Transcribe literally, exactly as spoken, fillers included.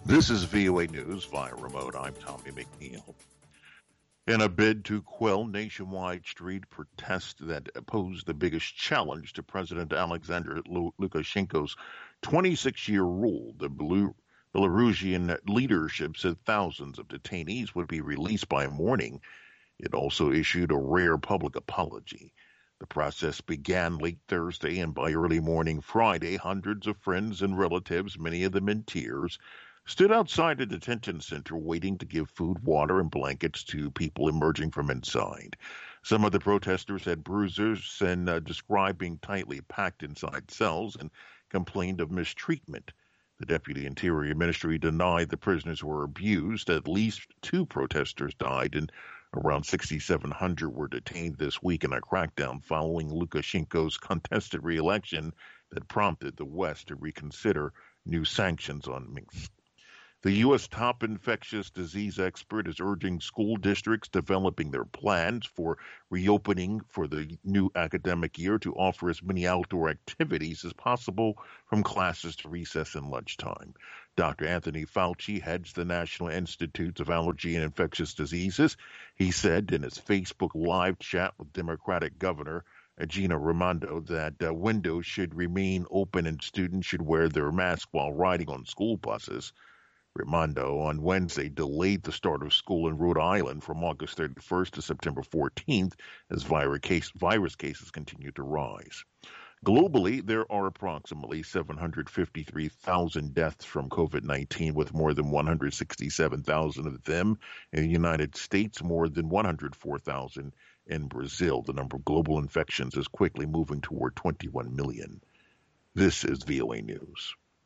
This is V O A News via remote. I'm Tommy McNeil. In a bid to quell nationwide street protests that pose the biggest challenge to President Alexander Lukashenko's twenty-six-year rule, the Belarusian leadership said thousands of detainees would be released by morning. It also issued a rare public apology. The process began late Thursday, and by early morning Friday, hundreds of friends and relatives, many of them in tears, stood outside a detention center waiting to give food, water, and blankets to people emerging from inside. Some of the protesters had bruises and uh, described being tightly packed inside cells and complained of mistreatment. The Deputy Interior Ministry denied the prisoners were abused. At least two protesters died, and around sixty-seven hundred were detained this week in a crackdown following Lukashenko's contested re-election that prompted the West to reconsider new sanctions on Minsk. The U S top infectious disease expert is urging school districts developing their plans for reopening for the new academic year to offer as many outdoor activities as possible from classes to recess and lunchtime. Doctor Anthony Fauci heads the National Institutes of Allergy and Infectious Diseases. He said in his Facebook live chat with Democratic Governor Gina Raimondo that uh, windows should remain open and students should wear their masks while riding on school buses. Raimondo on Wednesday delayed the start of school in Rhode Island from August thirty-first to September fourteenth as virus, case, virus cases continue to rise. Globally, there are approximately seven hundred fifty-three thousand deaths from COVID nineteen, with more than one hundred sixty-seven thousand of them in the United States, more than one hundred four thousand in Brazil. The number of global infections is quickly moving toward twenty-one million. This is V O A News.